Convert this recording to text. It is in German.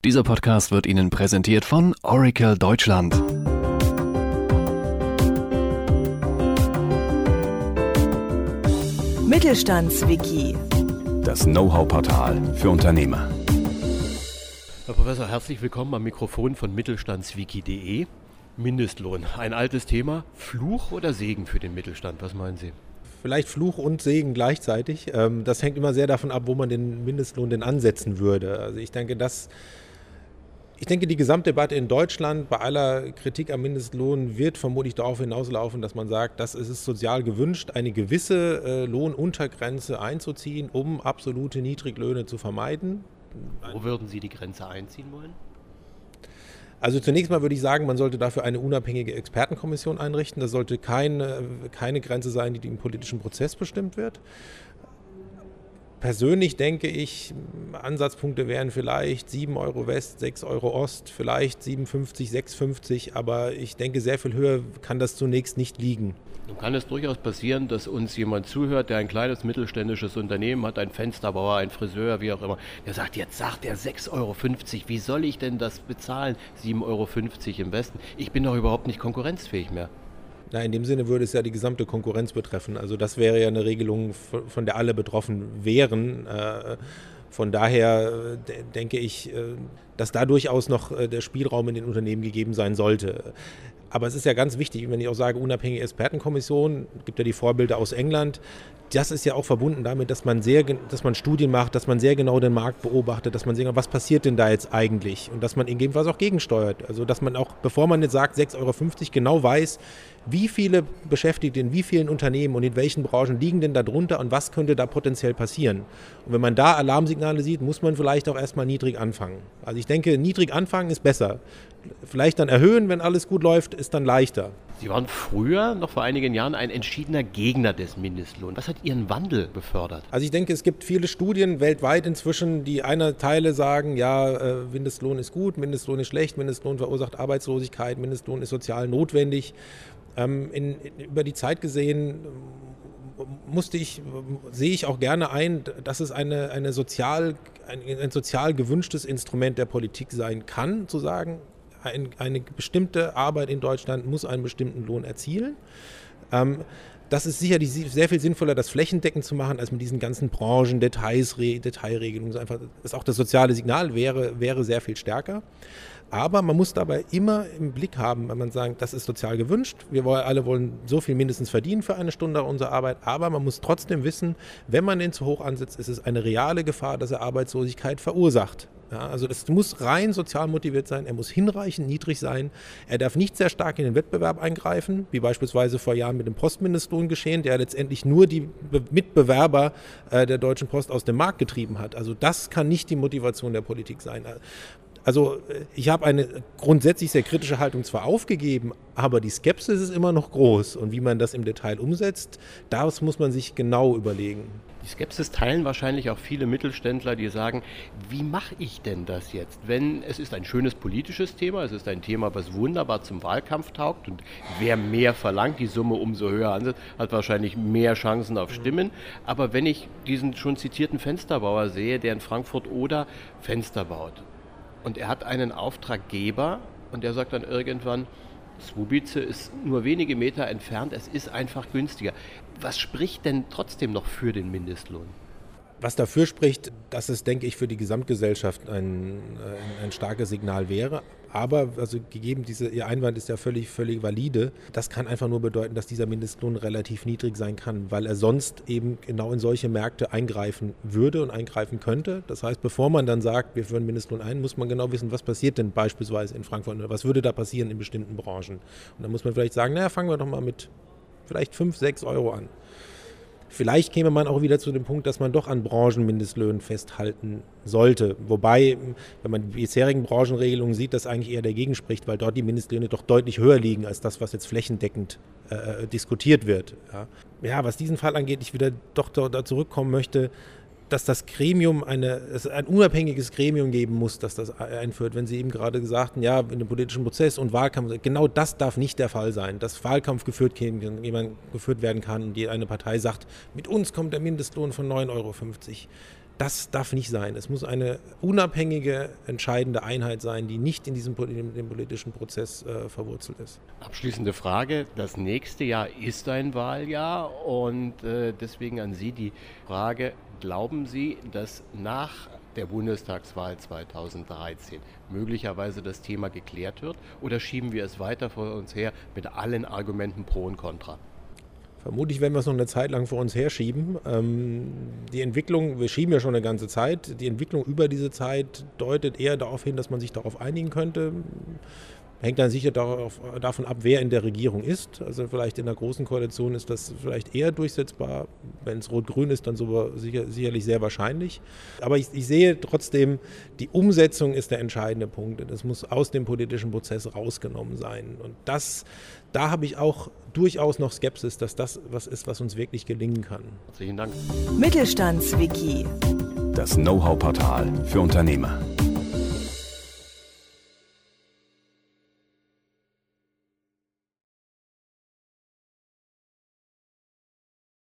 Dieser Podcast wird Ihnen präsentiert von Oracle Deutschland. Mittelstandswiki. Das Know-how-Portal für Unternehmer. Herr Professor, herzlich willkommen am Mikrofon von Mittelstandswiki.de. Mindestlohn, ein altes Thema. Fluch oder Segen für den Mittelstand? Was meinen Sie? Vielleicht Fluch und Segen gleichzeitig. Das hängt immer sehr davon ab, wo man den Mindestlohn denn ansetzen würde. Also ich denke, die Gesamtdebatte in Deutschland bei aller Kritik am Mindestlohn wird vermutlich darauf hinauslaufen, dass man sagt, es ist sozial gewünscht, eine gewisse Lohnuntergrenze einzuziehen, um absolute Niedriglöhne zu vermeiden. Wo würden Sie die Grenze einziehen wollen? Also zunächst mal würde ich sagen, man sollte dafür eine unabhängige Expertenkommission einrichten. Das sollte keine Grenze sein, die im politischen Prozess bestimmt wird. Persönlich denke ich, Ansatzpunkte wären vielleicht 7 Euro West, 6 Euro Ost, vielleicht 7,50, 6,50, aber ich denke, sehr viel höher kann das zunächst nicht liegen. Nun kann es durchaus passieren, dass uns jemand zuhört, der ein kleines mittelständisches Unternehmen hat, ein Fensterbauer, ein Friseur, wie auch immer, der sagt, jetzt sagt er 6,50 Euro, wie soll ich denn das bezahlen? 7,50 Euro im Westen, ich bin doch überhaupt nicht konkurrenzfähig mehr. Na, in dem Sinne würde es ja die gesamte Konkurrenz betreffen. Also das wäre ja eine Regelung, von der alle betroffen wären. Von daher denke ich, dass da durchaus noch der Spielraum in den Unternehmen gegeben sein sollte. Aber es ist ja ganz wichtig, wenn ich auch sage, unabhängige Expertenkommission, gibt ja die Vorbilder aus England, das ist ja auch verbunden damit, dass man Studien macht, dass man sehr genau den Markt beobachtet, dass man sieht, was passiert denn da jetzt eigentlich und dass man gegebenenfalls auch gegensteuert. Also dass man auch, bevor man jetzt sagt 6,50 Euro, genau weiß, wie viele Beschäftigte in wie vielen Unternehmen und in welchen Branchen liegen denn da drunter und was könnte da potenziell passieren. Und wenn man da Alarmsignale sieht, muss man vielleicht auch erstmal niedrig anfangen. Also ich denke, niedrig anfangen ist besser. Vielleicht dann erhöhen, wenn alles gut läuft, ist dann leichter. Sie waren früher, noch vor einigen Jahren, ein entschiedener Gegner des Mindestlohns. Was hat Ihren Wandel befördert? Also ich denke, es gibt viele Studien weltweit inzwischen, die einer Teile sagen, ja, Mindestlohn ist gut, Mindestlohn ist schlecht, Mindestlohn verursacht Arbeitslosigkeit, Mindestlohn ist sozial notwendig. Über die Zeit gesehen sehe ich auch gerne ein, dass es ein sozial gewünschtes Instrument der Politik sein kann, zu sagen, eine bestimmte Arbeit in Deutschland muss einen bestimmten Lohn erzielen. Das ist sicherlich sehr viel sinnvoller, das flächendeckend zu machen, als mit diesen ganzen Branchen, Detailregelungen. Einfach, auch das soziale Signal wäre sehr viel stärker. Aber man muss dabei immer im Blick haben, wenn man sagt, das ist sozial gewünscht. Wir alle wollen so viel mindestens verdienen für eine Stunde unserer Arbeit. Aber man muss trotzdem wissen, wenn man den zu hoch ansetzt, ist es eine reale Gefahr, dass er Arbeitslosigkeit verursacht. Ja, also das muss rein sozial motiviert sein, er muss hinreichend niedrig sein, er darf nicht sehr stark in den Wettbewerb eingreifen, wie beispielsweise vor Jahren mit dem Postmindestlohn geschehen, der letztendlich nur die Mitbewerber der Deutschen Post aus dem Markt getrieben hat. Also das kann nicht die Motivation der Politik sein. Also ich habe eine grundsätzlich sehr kritische Haltung zwar aufgegeben, aber die Skepsis ist immer noch groß. Und wie man das im Detail umsetzt, das muss man sich genau überlegen. Die Skepsis teilen wahrscheinlich auch viele Mittelständler, die sagen, wie mache ich denn das jetzt? Wenn es ist ein schönes politisches Thema, es ist ein Thema, was wunderbar zum Wahlkampf taugt und wer mehr verlangt, die Summe umso höher ansetzt, hat wahrscheinlich mehr Chancen auf Stimmen. Aber wenn ich diesen schon zitierten Fensterbauer sehe, der in Frankfurt oder Fenster baut, und er hat einen Auftraggeber und der sagt dann irgendwann, Słubice ist nur wenige Meter entfernt, es ist einfach günstiger. Was spricht denn trotzdem noch für den Mindestlohn? Was dafür spricht, dass es, denke ich, für die Gesamtgesellschaft ein starkes Signal wäre. Aber also gegeben, Ihr Einwand ist ja völlig valide. Das kann einfach nur bedeuten, dass dieser Mindestlohn relativ niedrig sein kann, weil er sonst eben genau in solche Märkte eingreifen würde und eingreifen könnte. Das heißt, bevor man dann sagt, wir führen Mindestlohn ein, muss man genau wissen, was passiert denn beispielsweise in Frankfurt oder was würde da passieren in bestimmten Branchen. Und dann muss man vielleicht sagen, fangen wir doch mal mit vielleicht 5, 6 Euro an. Vielleicht käme man auch wieder zu dem Punkt, dass man doch an Branchenmindestlöhnen festhalten sollte. Wobei, wenn man die bisherigen Branchenregelungen sieht, das eigentlich eher dagegen spricht, weil dort die Mindestlöhne doch deutlich höher liegen als das, was jetzt flächendeckend diskutiert wird. Ja, was diesen Fall angeht, ich wieder doch da zurückkommen möchte, dass das Gremium es ein unabhängiges Gremium geben muss, das das einführt. Wenn Sie eben gerade sagten, ja, in dem politischen Prozess und Wahlkampf, genau das darf nicht der Fall sein, dass Wahlkampf geführt werden kann und eine Partei sagt, mit uns kommt der Mindestlohn von 9,50 Euro. Das darf nicht sein. Es muss eine unabhängige, entscheidende Einheit sein, die nicht in diesem politischen Prozess verwurzelt ist. Abschließende Frage. Das nächste Jahr ist ein Wahljahr und deswegen an Sie die Frage, glauben Sie, dass nach der Bundestagswahl 2013 möglicherweise das Thema geklärt wird oder schieben wir es weiter vor uns her mit allen Argumenten pro und contra? Vermutlich werden wir es noch eine Zeit lang vor uns herschieben. Die Entwicklung, wir schieben ja schon eine ganze Zeit, die Entwicklung über diese Zeit deutet eher darauf hin, dass man sich darauf einigen könnte. Hängt dann sicher davon ab, wer in der Regierung ist. Also vielleicht in der Großen Koalition ist das vielleicht eher durchsetzbar. Wenn es Rot-Grün ist, dann sicherlich sehr wahrscheinlich. Aber ich sehe trotzdem, die Umsetzung ist der entscheidende Punkt. Das muss aus dem politischen Prozess rausgenommen sein. Und da habe ich auch durchaus noch Skepsis, dass das was ist, was uns wirklich gelingen kann. Herzlichen Dank. Mittelstandswiki. Das Know-how-Portal für Unternehmer.